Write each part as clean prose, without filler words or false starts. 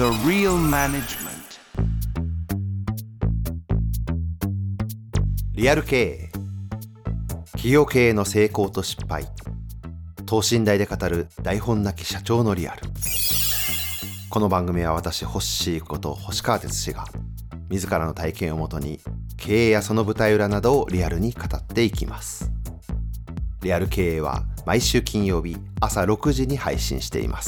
The Real Management。 リアル経営、企業経営の成功と失敗、等身大で語る台本なき社長のリアル。この番組は私ホッシーこと星川哲司が自らの体験をもとに経営やその舞台裏などをリアルに語っていきます。リアル経営は毎週金曜日朝6時に配信しています。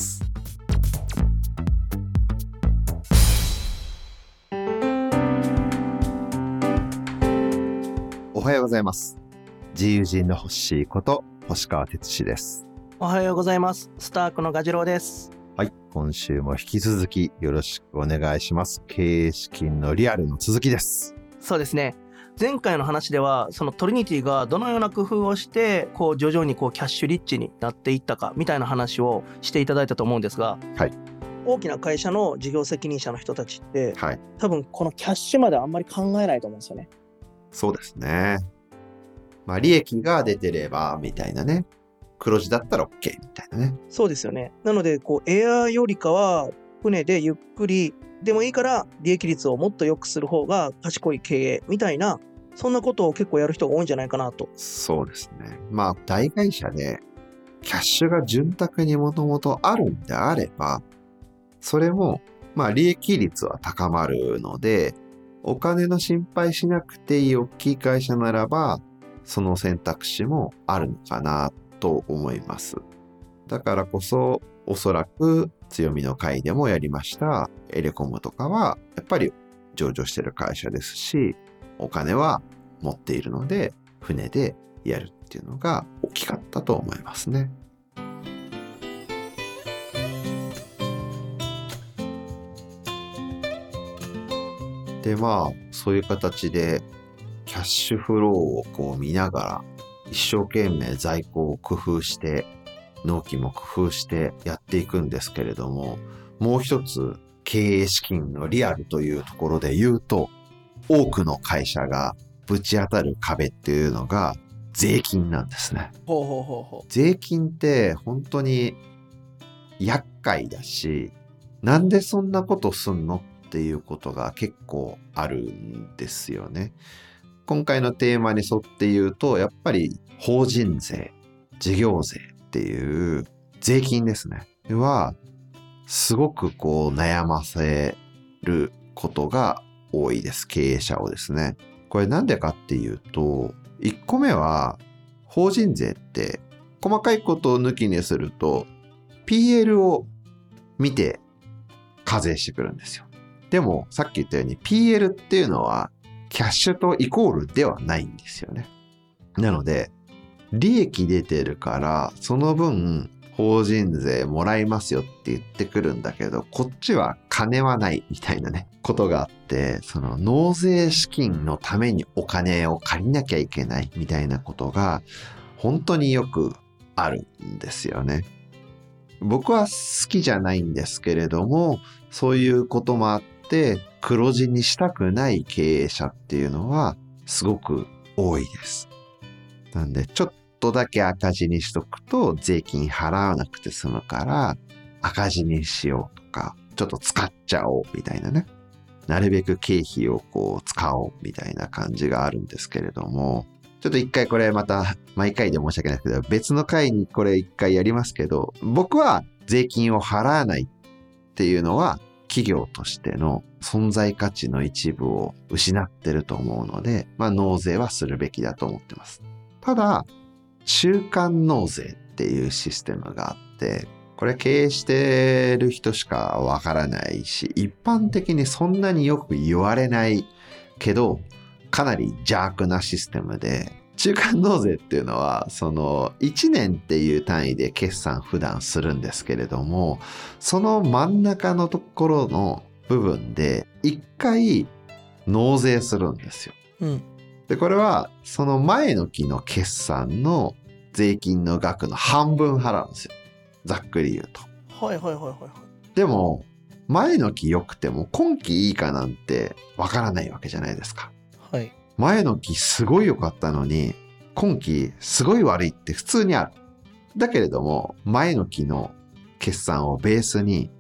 おはようございます。自由人のホッシーこと星川哲司です。 おはようございます。スタークのガジロウです。 はい、今週も引き続きよろしくお願いします。経営資金のリアルの続きです。 そうですね。前回の話ではそのトリニティがどのような工夫をして徐々にキャッシュリッチになっていったかみたいな話をしていただいたと思うんですが、 はい、 大きな会社の事業責任者の人たちって、 はい、 多分このキャッシュまであんまり考えないと思うんですよね。 そうですね。利益が出てればみたいなね、黒字だったら OK みたいなね。 そうですよね。なのでエアーよりかは船でゆっくりでもいいから利益率をもっと良くする方が賢い経営みたいな、そんなことを結構やる人が多いんじゃないかなと。 そうですね。大会社でキャッシュが潤沢にもともとあるんであれば、それも利益率は高まるので、お金の心配しなくていい大きい会社ならば、その選択肢もあるのかなと思います。だからこそ、おそらく強みの回でもやりましたエレコムとかはやっぱり上場してる会社ですし、お金は持っているので船でやるっていうのが大きかったと思いますね。でそういう形でキャッシュフローを見ながら一生懸命在庫を工夫して納期も工夫してやっていくんですけれども、もう一つ経営資金のリアルというところで言うと、多くの会社がぶち当たる壁っていうのが税金なんですね。税金って本当に厄介だし、なんでそんなことすんのっていうことが結構あるんですよね。今回のテーマに沿って言うと、やっぱり法人税、事業税っていう税金ですね。は、すごく悩ませることが多いです。経営者をですね。これなんでかっていうと、1個目は、法人税って細かいことを抜きにすると、PL を見て課税してくるんですよ。でも、さっき言ったように PL っていうのは、キャッシュとイコールではないんですよね。なので、利益出てるから、その分、法人税もらいますよって言ってくるんだけど、こっちは金はないみたいなね、ことがあって、その納税資金のためにお金を借りなきゃいけないみたいなことが、本当によくあるんですよね。僕は好きじゃないんですけれども、そういうこともあって、黒字にしたくない経営者っていうのは、すごく多いです。なんで、ちょっとだけ赤字にしとくと税金払わなくて済むから赤字にしようとか、ちょっと使っちゃおうみたいなね。なるべく経費を使おうみたいな感じがあるんですけれども、ちょっと一回これまた毎回で申し訳ないけど、別の回にこれ一回やりますけど、僕は税金を払わないっていうのは企業としての存在価値の一部を失ってると思うので、納税はするべきだと思ってます。ただ、中間納税っていうシステムがあって、これ経営してる人しかわからないし、一般的にそんなによく言われないけど、かなり邪悪なシステムで、中間納税っていうのは、その1年っていう単位で決算普段するんですけれども、その真ん中のところの部分で1回納税するんですよ。で、これはその前の期の決算の税金の額の半分払うんですよ。ざっくり言うと。でも、前の期良くても今期いいかなんてわからないわけじゃないですか。前の期すごい良かったのに、今期すごい悪いって普通にある。だけれども、前の期の決算をベースに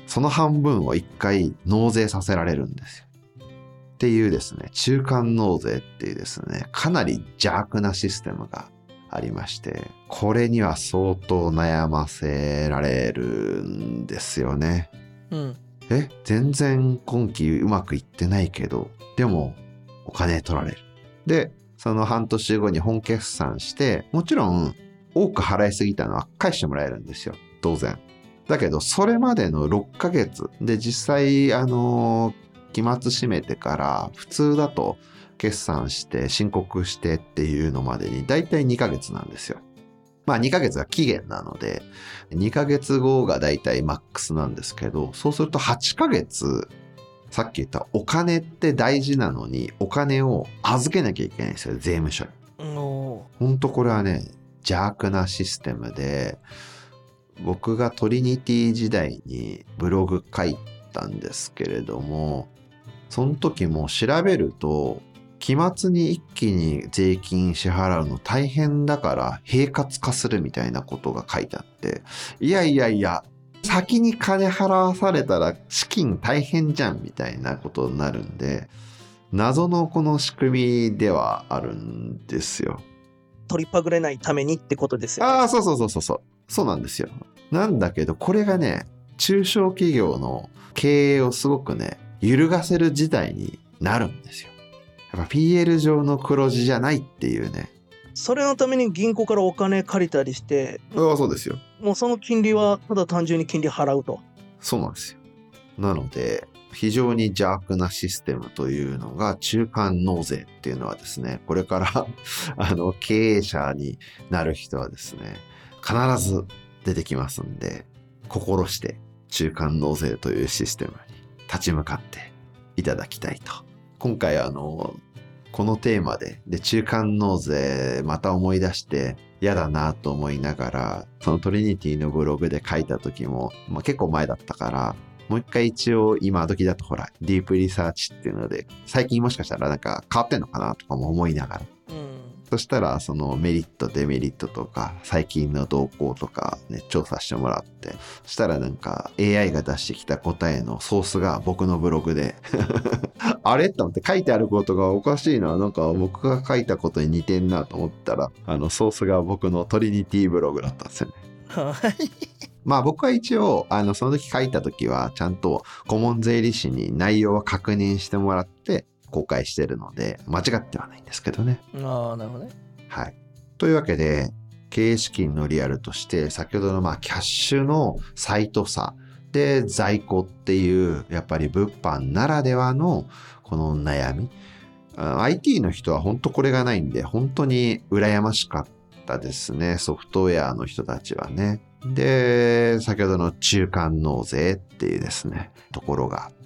その半分を一回納税させられるんですよ。っていうですね、中間納税っていうですね、かなり邪悪なシステムがありまして、これには相当悩ませられるんですよね。 うん。 全然今期うまくいってないけど、でもお金取られる。で、その半年後に本決算して、もちろん多く払いすぎたのは返してもらえるんですよ。当然。だけど、それまでの6ヶ月で実際、期末締めてから普通だと決算して申告してっていうのまでにだいたい2ヶ月なんですよ。まあ2ヶ月が期限なので、2ヶ月後がだいたいマックスなんですけど、そうすると8ヶ月、さっき言ったお金って大事なのに、お金を預けなきゃいけないんですよ、税務署に。ほんとこれはね、邪悪なシステムで、僕がトリニティ時代にブログ書いたんですけれども、その時も調べると、期末に一気に税金支払うの大変だから平滑化するみたいなことが書いてあって、いやいやいや、先に金払わされたら資金大変じゃんみたいなことになるんで、謎のこの仕組みではあるんですよ。 取りっぱぐれないためにってことですよね。 ああ、そうなんですよ。なんだけど、これがね、中小企業の経営をすごくね、揺るがせる事態になるんですよ。やっぱ PL 上の黒字じゃないっていうね。 それのために銀行からお金借りたりして、 そうですよ。 もうその金利はただ単純に金利払うと。 そうなんですよ。なので、非常に邪悪なシステムというのが中間納税っていうのはですね、これから経営者になる人はですね、必ず出てきますんで、心して中間納税というシステムに立ち向かっていただきたいと。今回このテーマで中間納税また思い出して嫌だなと思いながら、そのトリニティのブログで書いた時も、結構前だったから、もう一回一応今時だとほら、ディープリサーチっていうので、最近もしかしたらなんか変わってんのかなとかも思いながら。そしたらそのメリットデメリットとか最近の動向とかね調査してもらって、そしたらなんか AI が出してきた答えのソースが僕のブログであれと思って書いてあることがおかしいな、なんか僕が書いたことに似てんなと思ったらソースが僕のトリニティブログだったんですよね。まあ僕は一応その時書いた時はちゃんと顧問税理士に内容を確認してもらって公開してるので間違ってはないんですけどね。 ああ、なるほどね。 はい。というわけで、経営資金のリアルとして、先ほどのキャッシュのサイト差で在庫っていう、やっぱり物販ならではのこの悩み。IT の人は本当これがないんで、本当に羨ましかったですね。ソフトウェアの人たちはね。で、先ほどの中間納税っていうですね、ところがあって、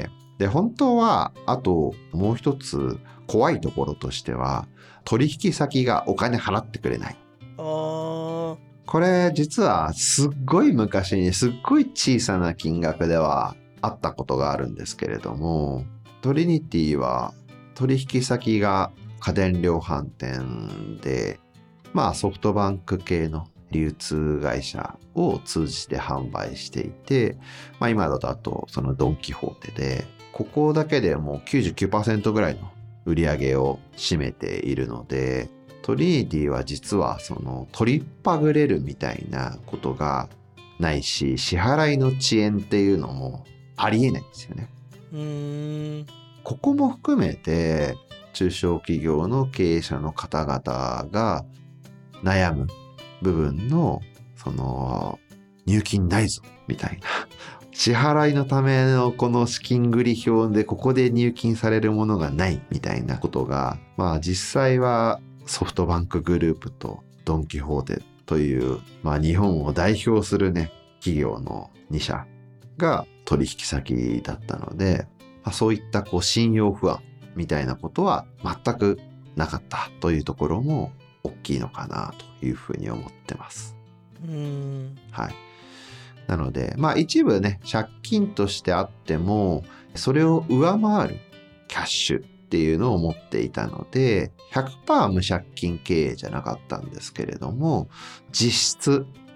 で、本当は、あともう一つ怖いところとしては、取引先がお金払ってくれない。これ実はすっごい昔にすっごい小さな金額ではあったことがあるんですけれども、トリニティは取引先が家電量販店で、ソフトバンク系の流通会社を通じて販売していて、今だとそのドンキホーテで、ここだけでもう 99% ぐらいの売り上げを占めているので、トリニティは実はその取りっぱぐれるみたいなことがないし、支払いの遅延っていうのもありえないんですよね。ここも含めて中小企業の経営者の方々が悩む部分のその入金ないぞみたいな。支払いのためのこの資金繰り表でここで入金されるものがないみたいなことが、実際はソフトバンクグループとドンキホーテという、日本を代表するね、企業の2社が取引先だったので、そういった信用不安みたいなことは全くなかったというところも大きいのかなというふうに思ってます。はい。なので、一部ね、借金としてあっても、それを上回るキャッシュっていうのを持っていたので、100% 無借金経営じゃなかったんですけれども、実質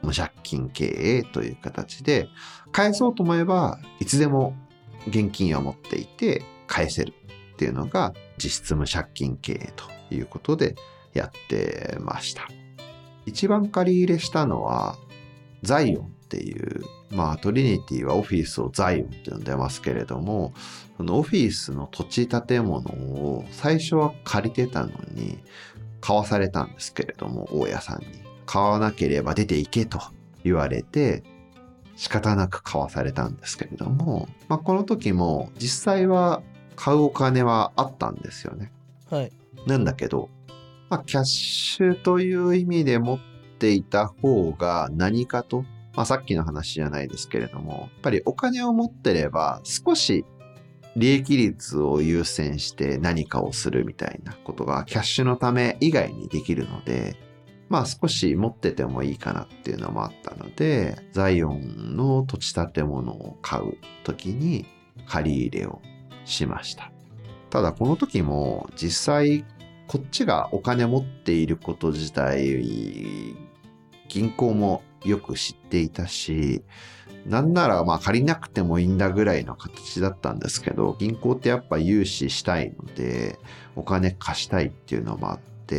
無借金経営という形で、返そうと思えばいつでも現金を持っていて返せるっていうのが実質無借金経営ということでやってました。一番借り入れしたのはザイオンっていう、トリニティはオフィスをザイオンって呼んでますけれども、そのオフィスの土地建物を最初は借りてたのに買わされたんですけれども、大家さんに買わなければ出ていけと言われて仕方なく買わされたんですけれども、この時も実際は買うお金はあったんですよね。 はい。 なんだけど、キャッシュという意味で持っていた方が何かと、さっきの話じゃないですけれども、やっぱりお金を持ってれば少し利益率を優先して何かをするみたいなことがキャッシュのため以外にできるので、少し持っててもいいかなっていうのもあったので、ザイオンの土地建物を買う時に借り入れをしました。ただこの時も実際こっちがお金持っていること自体銀行もよく知っていたし、なんなら借りなくてもいいんだぐらいの形だったんですけど、銀行ってやっぱ融資したいのでお金貸したいっていうのもあって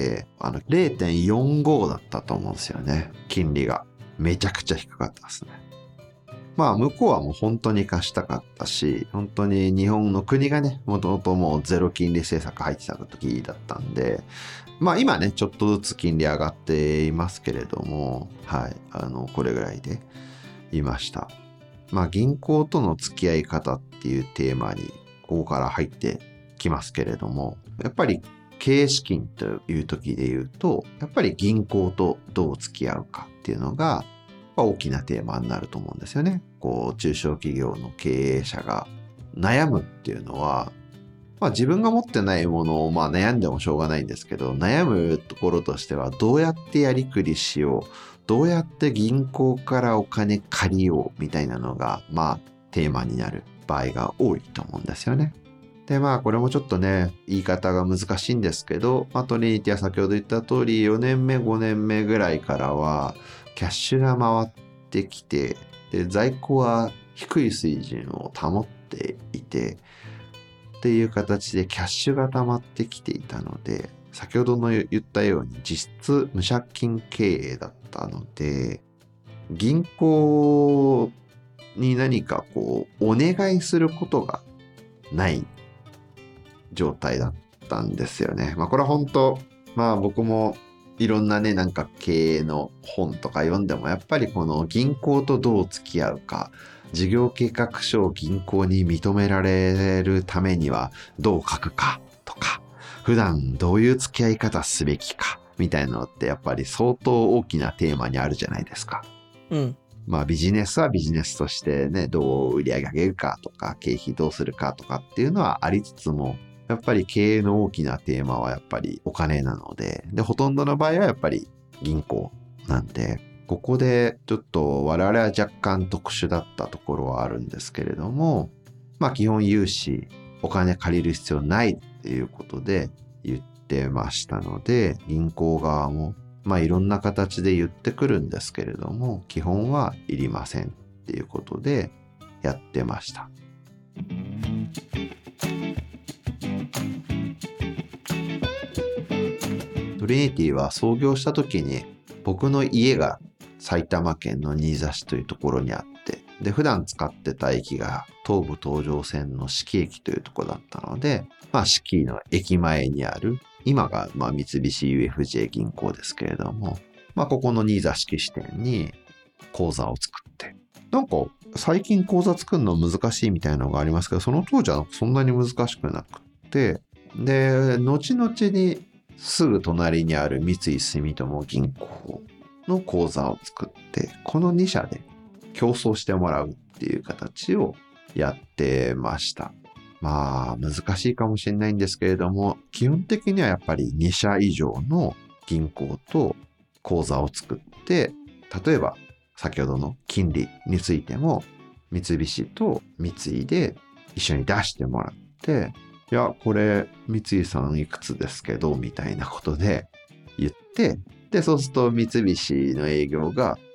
、0.45 だったと思うんですよね。金利がめちゃくちゃ低かったですね。向こうはもう本当に貸したかったし、本当に日本の国がね、もともともうゼロ金利政策入ってた時だったんで、今ね、ちょっとずつ金利上がっていますけれども、はい、これぐらいでいました。銀行との付き合い方っていうテーマに、ここから入ってきますけれども、やっぱり経営資金という時で言うと、やっぱり銀行とどう付き合うかっていうのが、大きなテーマになると思うんですよね。中小企業の経営者が悩むっていうのは、自分が持ってないものを悩んでもしょうがないんですけど、悩むところとしてはどうやってやりくりしよう、どうやって銀行からお金借りようみたいなのがテーマになる場合が多いと思うんですよね。でこれもちょっとね言い方が難しいんですけど、トリニティは先ほど言った通り4年目5年目ぐらいからはキャッシュが回ってきて、で在庫は低い水準を保っていてっていう形でキャッシュが溜まってきていたので、先ほどの言ったように実質無借金経営だったので、銀行に何かお願いすることがない状態だったんですよね。これは本当僕もいろんなねなんか経営の本とか読んでも、やっぱりこの銀行とどう付き合うか、事業計画書を銀行に認められるためにはどう書くかとか、普段どういう付き合い方すべきかみたいなのってやっぱり相当大きなテーマにあるじゃないですか。ビジネスはビジネスとしてね、どう売り上げ上げるかとか経費どうするかとかっていうのはありつつも、やっぱり経営の大きなテーマはやっぱりお金なので、ほとんどの場合はやっぱり銀行なんで、ここでちょっと我々は若干特殊だったところはあるんですけれども、基本融資、お金借りる必要ないっていうことで言ってましたので、銀行側もいろんな形で言ってくるんですけれども、基本はいりませんっていうことでやってました。トリニティは創業した時に僕の家が埼玉県の新座市というところにあって、で普段使ってた駅が東武東上線の志木駅というところだったので、志木の駅前にある、今が三菱 UFJ 銀行ですけれども、ここの新座志木支店に口座を作って、なんか最近口座作るの難しいみたいなのがありますけど、その当時はそんなに難しくなくって、で後々にすぐ隣にある三井住友銀行の口座を作って、この2社で競争してもらうっていう形をやってました。難しいかもしれないんですけれども、基本的にはやっぱり2社以上の銀行と口座を作って、例えば先ほどの金利についても三菱と三井で一緒に出してもらって、いやこれ三井さんいくつですけどみたいなことで言って、でそうすると三菱の営業が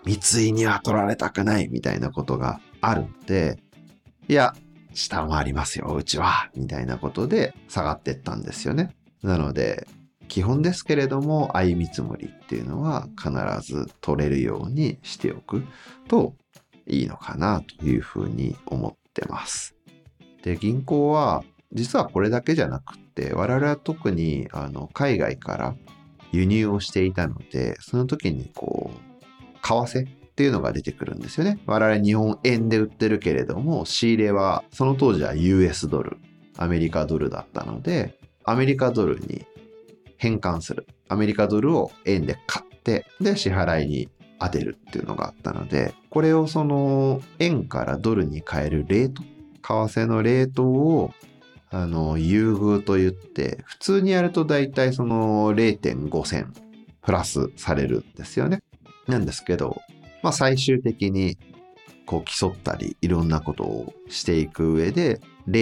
三井には取られたくないみたいなことがあるんで、いや、下回りますよ、うちは、みたいなことで下がってったんですよね。なので、基本ですけれども、相見積もりっていうのは必ず取れるようにしておくといいのかなというふうに思ってます。で、銀行は、実はこれだけじゃなくって、我々は特に海外から輸入をしていたので、その時に為替っていうのが出てくるんですよね。我々日本円で売ってるけれども、仕入れはその当時は US ドル、アメリカドルだったので、アメリカドルに変換する。アメリカドルを円で買って、で支払いに当てるっていうのがあったので、これをその円からドルに変えるレート、為替のレートを優遇と言って、普通にやるとだいたいその 0.5 銭プラスされるんですよね。なんですけど、最終的に競ったりいろんなことをしていく上で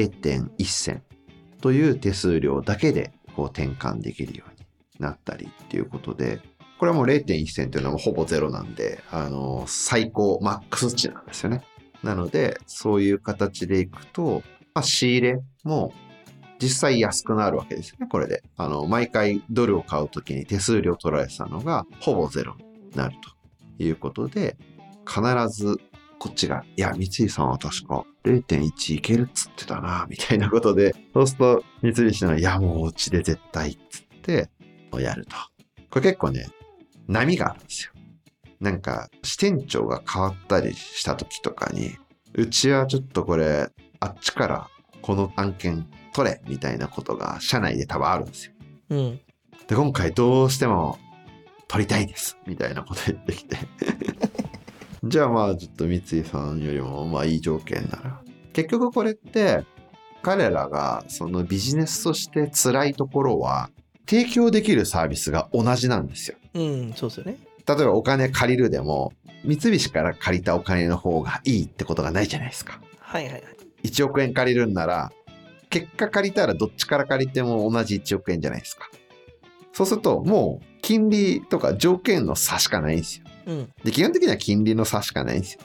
0.1 銭という手数料だけで転換できるようになったりっていうことで、これはもう 0.1 銭というのはほぼゼロなんで、最高マックス値なんですよね。なのでそういう形でいくと、仕入れも実際安くなるわけですよね。これで毎回ドルを買うときに手数料取られてたのがほぼゼロになるということで、必ずこっちが、いや、三井さんは確か 0.1 いけるっつってたな、みたいなことで、そうすると三菱の、いや、もううちで絶対っつってやると。これ結構ね、波があるんですよ。なんか支店長が変わったりした時とかに、うちはちょっとこれあっちからこの案件取れみたいなことが社内で多分あるんですよ。 うん。 で、今回どうしても取りたいですみたいなこと言ってきてじゃあちょっと三井さんよりもいい条件なら、結局これって彼らがそのビジネスとして辛いところは提供できるサービスが同じなんですよ。 うん、そうですよね。 例えばお金借りるでも三菱から借りたお金の方がいいってことがないじゃないですか。 はいはいはい。 1億円借りるんなら結果借りたらどっちから借りても同じ1億円じゃないですか。そうするともう金利とか条件の差しかないんですよ。 うん。 で、基本的には金利の差しかないんですよ。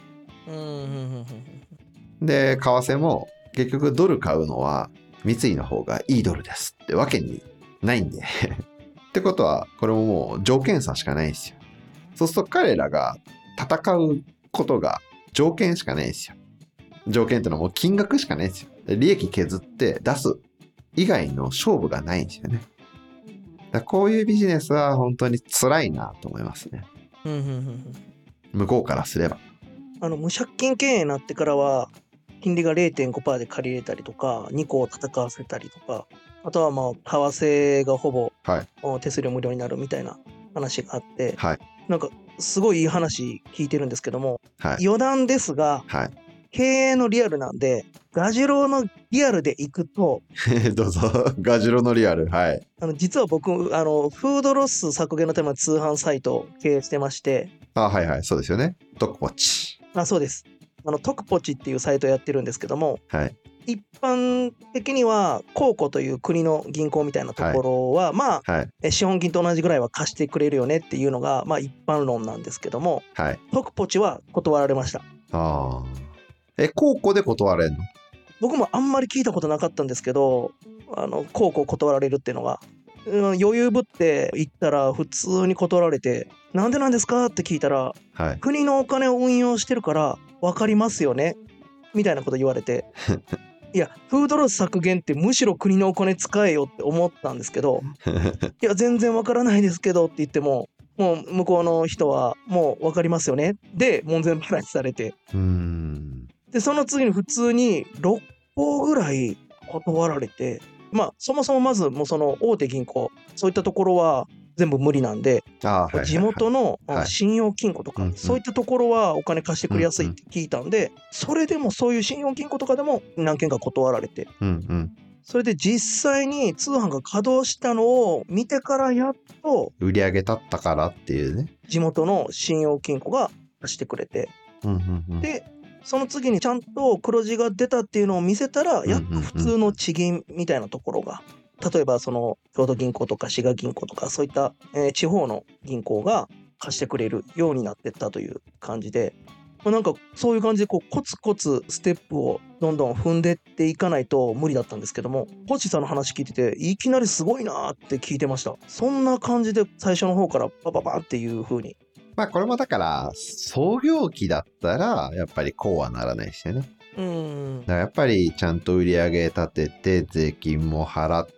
で、為替も結局ドル買うのは三井の方がいいドルですってわけにないんでってことはこれももう条件差しかないんですよ。そうすると彼らが戦うことが条件しかないんですよ。条件ってのはもう金額しかないんですよ。利益削って出す以外の勝負がないんですよね。だこういうビジネスは本当に辛いなと思いますね。向こうからすれば。 無借金経営になってからは、金利が 0.5% で借りれたりとか、2個を戦わせたりとか、あとは為替がほぼ手数料無料になるみたいな話があって、 はい、 なんかすごいいい話聞いてるんですけども、 はい、 余談ですが、 はい、 経営のリアルなんで、ガジロウのリアルで行くとどうぞ。ガジロウのリアル。はい。 実は僕フードロス削減のための通販サイトを経営してまして、 はいはい、そうですよね。トクポチ。 そうです。トクポチっていうサイトをやってるんですけども、 はい、 一般的には公庫という国の銀行みたいなところは、資本金と同じぐらいは貸してくれるよねっていうのが一般論なんですけども、 はい、 トクポチは断られました。 公庫で断れんの？ 僕もあんまり聞いたことなかったんですけど、公庫を断られるっていうのが、余裕ぶって行ったら普通に断られて、なんでなんですかって聞いたら、国のお金を運用してるから分かりますよねみたいなこと言われていや、フードロス削減ってむしろ国のお金使えよって思ったんですけどいや全然分からないですけどって言っても、もう向こうの人はもう分かりますよねで門前払いされて、でその次に普通に6個ぐらい断られて、そもそもまずもうその大手銀行そういったところは全部無理なんで、地元の信用金庫とか、そういったところはお金貸してくれやすいって聞いたんで、それでもそういう信用金庫とかでも何件か断られて、それで実際に通販が稼働したのを見てからやっと売り上げ立ったからっていうね、 地元の信用金庫が貸してくれて、でその次にちゃんと黒字が出たっていうのを見せたら、やっと普通の地銀みたいなところが、例えばその京都銀行とか滋賀銀行とかそういった、地方の銀行が貸してくれるようになってったという感じで、なんかそういう感じでコツコツステップをどんどん踏んでっていかないと無理だったんですけども、ホッチーさんの話聞いてていきなりすごいなって聞いてました。そんな感じで最初の方からパパパっていう風に。 これもだから創業期だったらやっぱりこうはならないですよね。だからやっぱりちゃんと売り上げ立てて税金も払って、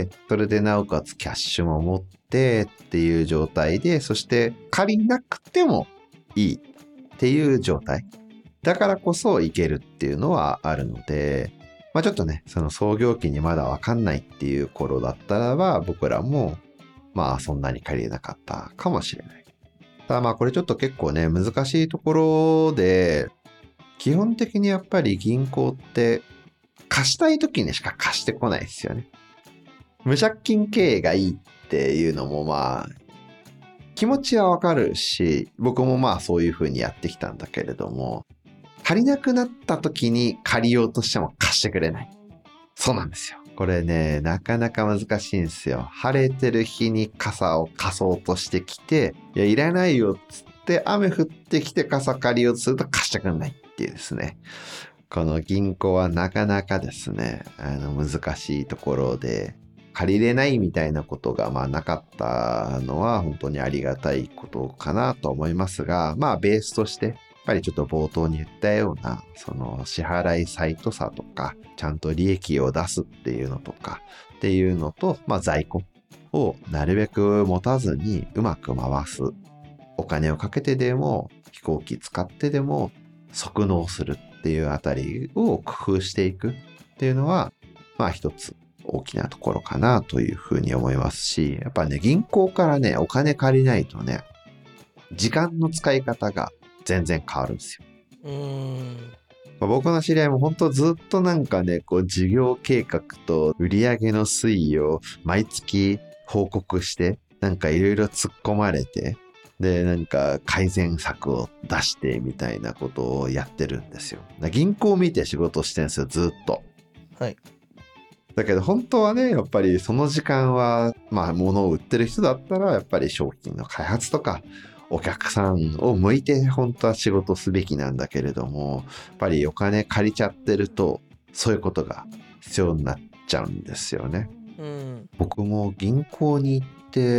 それでなおかつキャッシュも持ってっていう状態で、そして借りなくてもいいっていう状態だからこそいけるっていうのはあるので、ちょっとね、その創業期にまだわかんないっていう頃だったらば、僕らもそんなに借りれなかったかもしれない。ただこれちょっと結構ね、難しいところで、基本的にやっぱり銀行って貸したい時にしか貸してこないですよね。無借金経営がいいっていうのも気持ちはわかるし、僕もそういう風にやってきたんだけれども、足りなくなった時に借りようとしても貸してくれない。そうなんですよ。これね、なかなか難しいんですよ。晴れてる日に傘を貸そうとしてきて、いらないよっつって雨降ってきて傘借りようとすると貸してくれないっていうですね。この銀行はなかなかですね、難しいところで、借りれないみたいなことがなかったのは本当にありがたいことかなと思いますが、ベースとしてやっぱりちょっと冒頭に言ったようなその支払いサイト差とかちゃんと利益を出すっていうのとかっていうのと、在庫をなるべく持たずにうまく回す、お金をかけてでも飛行機使ってでも即納するっていうあたりを工夫していくっていうのは一つ大きなところかなというふうに思いますし、やっぱね、銀行からね、お金借りないとね、時間の使い方が全然変わるんですよ。僕の知り合いも本当ずっと事業計画と売上の推移を毎月報告して、いろいろ突っ込まれて、で、改善策を出してみたいなことをやってるんですよ。銀行を見て仕事してるんですよ、ずっと。 はい。 だけど本当はね、やっぱりその時間は、物を売ってる人だったら、やっぱり商品の開発とか、お客さんを向いて本当は仕事すべきなんだけれども、やっぱりお金借りちゃってると、そういうことが必要になっちゃうんですよね。僕も銀行に行って、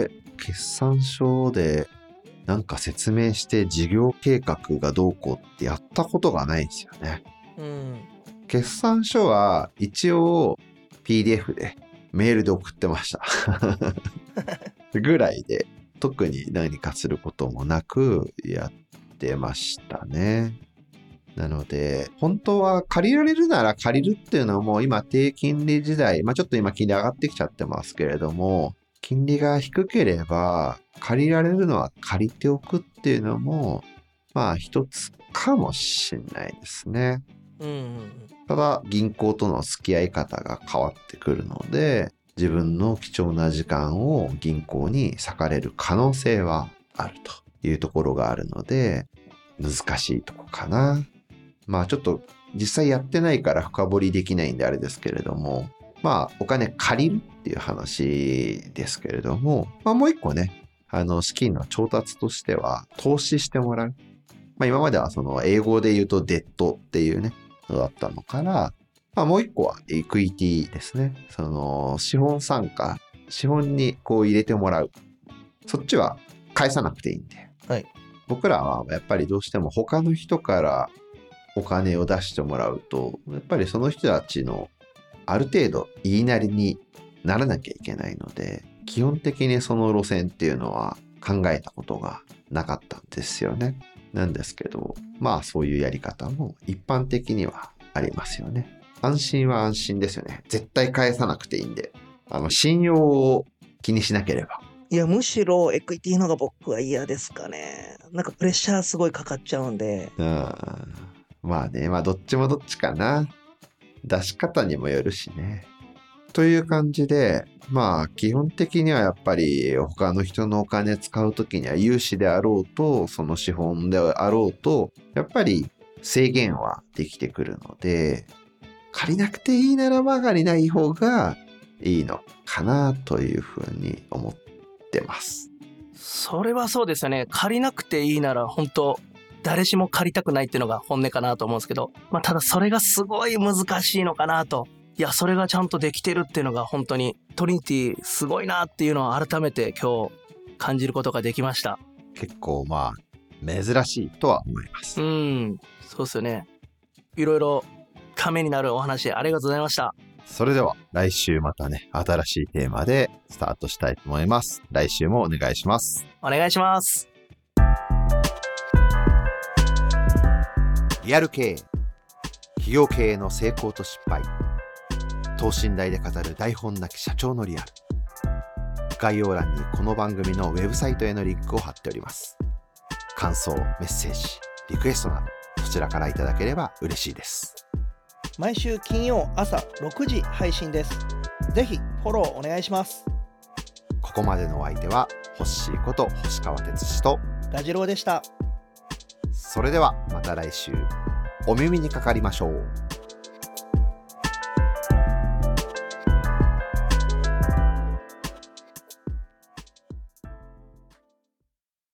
決算書で説明して事業計画がどうこうってやったことがないんですよね。決算書は一応、PDF でメールで送ってましたぐらいで特に何かすることもなくやってましたね。なので本当は借りられるなら借りるっていうのはもう今低金利時代、ちょっと今金利上がってきちゃってますけれども、金利が低ければ借りられるのは借りておくっていうのも一つかもしれないですね。ただ銀行との付き合い方が変わってくるので、自分の貴重な時間を銀行に割かれる可能性はあるというところがあるので、難しいとこかな。ちょっと実際やってないから深掘りできないんであれですけれども、お金借りるっていう話ですけれども、もう一個ね、資金の調達としては投資してもらう。今まではその英語で言うとデッドっていうね、だったのから、もう一個はエクイティですね。その資本参加、資本に入れてもらう。そっちは返さなくていいんで。 はい。 僕らはやっぱりどうしても他の人からお金を出してもらうと、やっぱりその人たちのある程度言いなりにならなきゃいけないので、基本的にその路線っていうのは考えたことがなかったんですよね。なんですけど、そういうやり方も一般的にはありますよね。安心は安心ですよね。絶対返さなくていいんで。信用を気にしなければ。 いや、むしろエクイティの方が僕は嫌ですかね。プレッシャーすごいかかっちゃうんで。 どっちもどっちかな。出し方にもよるしね。という感じで、基本的にはやっぱり他の人のお金使うときには融資であろうと、その資本であろうと、やっぱり制限はできてくるので、借りなくていいならば借りない方がいいのかなというふうに思ってます。 それはそうですよね。借りなくていいなら本当誰しも借りたくないっていうのが本音かなと思うんですけど、ただそれがすごい難しいのかなと。いや、それがちゃんとできてるっていうのが本当にトリニティすごいなっていうのを改めて今日感じることができました。 結構珍しいとは思います。 そうですよね。いろいろためになるお話ありがとうございました。 それでは来週またね、新しいテーマでスタートしたいと思います。来週もお願いします。 お願いします。 リアル経営、企業経営の成功と失敗、等身大で語る台本なき社長のリアル。概要欄にこの番組のウェブサイトへのリンクを貼っております。感想、メッセージ、リクエストなどそちらからいただければ嬉しいです。 毎週金曜朝6時配信です。ぜひフォローお願いします。 ここまでのお相手はホッシーこと星川哲司とラジローでした。 それではまた来週お耳にかかりましょう。